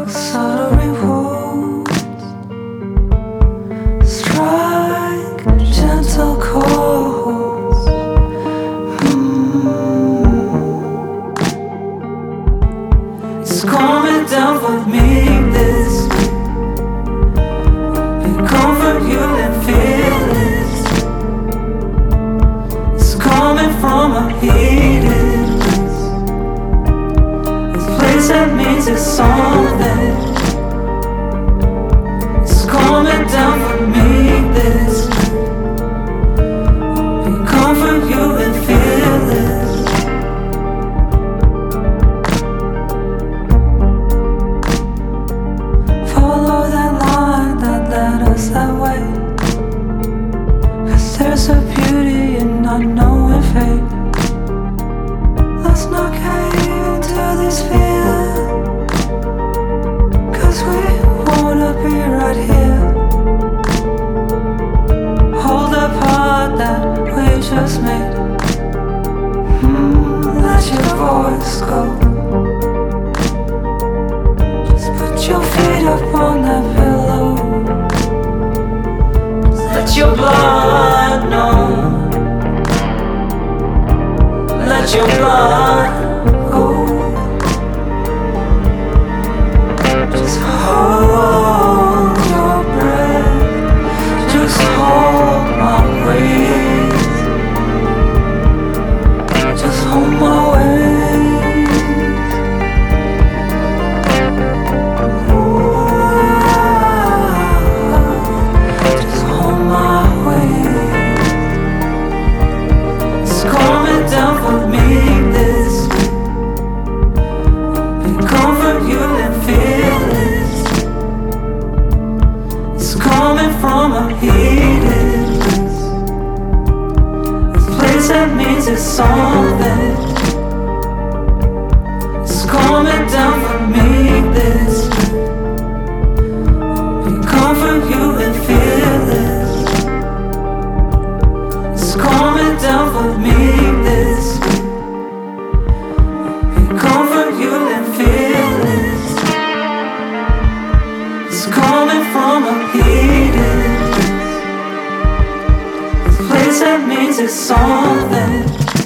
subtle rewards strike gentle chords. It's coming down for me this week. Be comfort you and feel this. It's coming from a heated place, a place that means it's something. It's coming down for me this week. Be comfort you and feel this. Follow that line that led us that way, 'cause there's a beauty in not knowing fate. Let's not cave to this fear, 'cause we wanna be right here. Hold the part that we just made. Let your voice go. Just put your feet up on that pillow. Let your blood know. Let your blood go. Just hold your breath. Just hold my waist. Just hold my waist. Just hold my waist. It's coming down for me this week. Be comfort you and feel this. It's coming from a heated place, a place that means it's something. It's coming down for me this week. Be comfort you and feel this. It's coming down for me this week. Be comfort you and feel this. It's coming from a heated place, a place that means it's something.